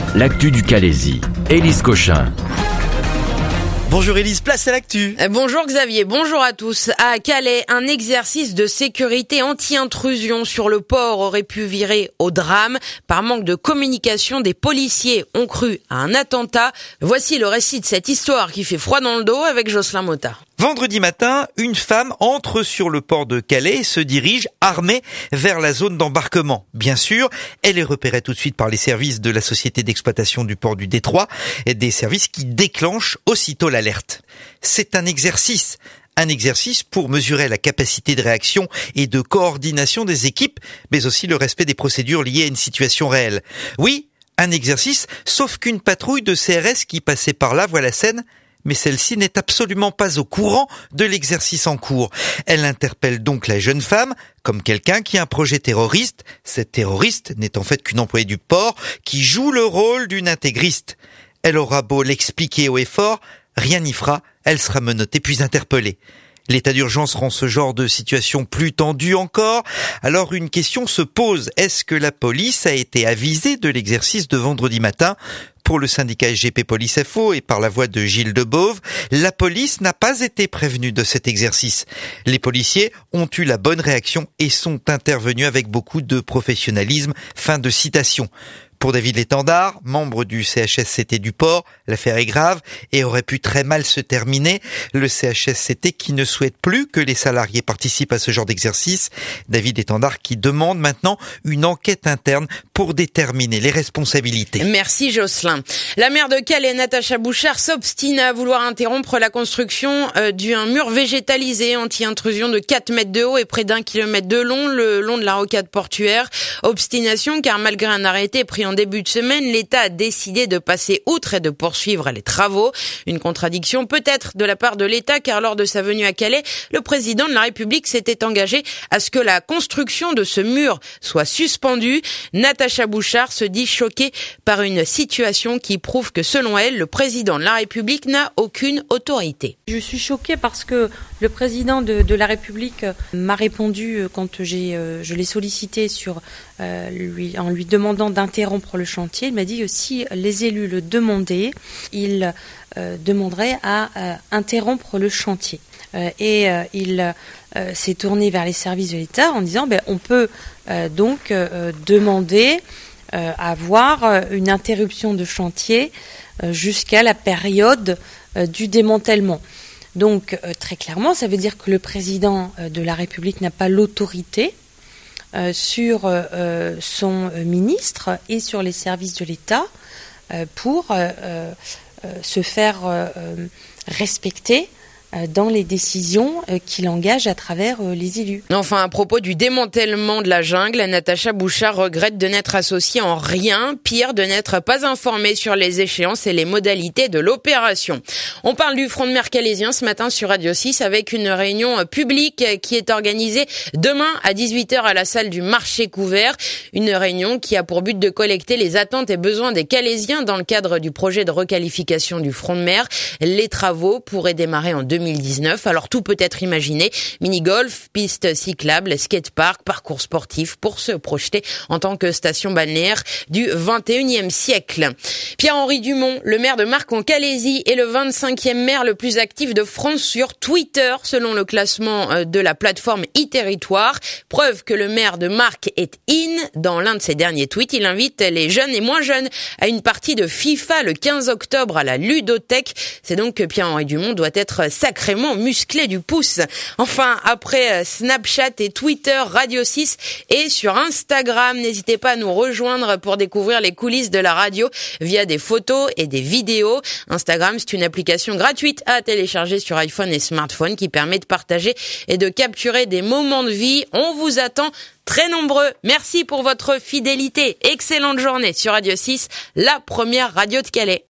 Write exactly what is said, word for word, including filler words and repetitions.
L'actu du Calaisis. Élise Cochin. Bonjour Élise, place à l'actu. Bonjour Xavier, bonjour à tous. À Calais, un exercice de sécurité anti-intrusion sur le port aurait pu virer au drame. Par manque de communication, des policiers ont cru à un attentat. Voici le récit de cette histoire qui fait froid dans le dos avec Jocelyn Motta. Vendredi matin, une femme entre sur le port de Calais et se dirige armée vers la zone d'embarquement. Bien sûr, elle est repérée tout de suite par les services de la société d'exploitation du port du Détroit, et des services qui déclenchent aussitôt l'alerte. C'est un exercice. Un exercice pour mesurer la capacité de réaction et de coordination des équipes, mais aussi le respect des procédures liées à une situation réelle. Oui, un exercice, sauf qu'une patrouille de C R S qui passait par là voit la scène, mais celle-ci n'est absolument pas au courant de l'exercice en cours. Elle interpelle donc la jeune femme comme quelqu'un qui a un projet terroriste. Cette terroriste n'est en fait qu'une employée du port qui joue le rôle d'une intégriste. Elle aura beau l'expliquer haut et fort, rien n'y fera, elle sera menottée puis interpellée. L'état d'urgence rend ce genre de situation plus tendu encore. Alors une question se pose, est-ce que la police a été avisée de l'exercice de vendredi matin ? Pour le syndicat S G P Police F O et par la voix de Gilles Debove, la police n'a pas été prévenue de cet exercice. Les policiers ont eu la bonne réaction et sont intervenus avec beaucoup de professionnalisme. Fin de citation. Pour David Létendard, membre du C H S C T du port, l'affaire est grave et aurait pu très mal se terminer. Le C H S C T qui ne souhaite plus que les salariés participent à ce genre d'exercice. David Létendard qui demande maintenant une enquête interne pour déterminer les responsabilités. Merci Jocelyn. La maire de Calais, Natacha Bouchard, s'obstine à vouloir interrompre la construction euh, d'un mur végétalisé anti-intrusion de quatre mètres de haut et près d'un kilomètre de long le long de la rocade portuaire. Obstination car malgré un arrêté pris en début de semaine, l'État a décidé de passer outre et de poursuivre les travaux. Une contradiction peut-être de la part de l'État car lors de sa venue à Calais, le président de la République s'était engagé à ce que la construction de ce mur soit suspendue. Natacha Bouchard se dit choquée par une situation qui prouve que selon elle, le président de la République n'a aucune autorité. Je suis choquée parce que le président de, de la République m'a répondu quand j'ai, euh, je l'ai sollicité sur, euh, lui, en lui demandant d'interrompre le chantier. Il m'a dit que si les élus le demandaient, il euh, demanderait à euh, interrompre le chantier. Euh, et euh, il euh, s'est tourné vers les services de l'État en disant ben, on peut euh, donc euh, demander euh, à avoir euh, une interruption de chantier euh, jusqu'à la période euh, du démantèlement. Donc euh, très clairement, ça veut dire que le président euh, de la République n'a pas l'autorité Euh, sur euh, son ministre et sur les services de l'État euh, pour euh, euh, se faire euh, respecter dans les décisions qu'il engage à travers les élus. Enfin, à propos du démantèlement de la jungle, Natacha Bouchard regrette de n'être associée en rien, pire, de n'être pas informée sur les échéances et les modalités de l'opération. On parle du front de mer calaisien ce matin sur Radio six avec une réunion publique qui est organisée demain à dix-huit heures à la salle du marché couvert. Une réunion qui a pour but de collecter les attentes et besoins des Calaisiens dans le cadre du projet de requalification du front de mer. Les travaux pourraient démarrer en deux mille dix-neuf. Alors tout peut être imaginé. Mini-golf, pistes cyclables, skatepark, parcours sportif pour se projeter en tant que station balnéaire du vingt et unième siècle. Pierre-Henri Dumont, le maire de Marcq en Calaisis, est le vingt-cinquième maire le plus actif de France sur Twitter selon le classement de la plateforme e-territoire. Preuve que le maire de Marcq est in. Dans l'un de ses derniers tweets, il invite les jeunes et moins jeunes à une partie de FIFA le quinze octobre à la Ludothèque. C'est donc que Pierre-Henri Dumont doit être sacrément musclé du pouce. Enfin, après Snapchat et Twitter, Radio six et sur Instagram, n'hésitez pas à nous rejoindre pour découvrir les coulisses de la radio via des photos et des vidéos. Instagram, c'est une application gratuite à télécharger sur iPhone et smartphone qui permet de partager et de capturer des moments de vie. On vous attend très nombreux. Merci pour votre fidélité. Excellente journée sur Radio six, la première radio de Calais.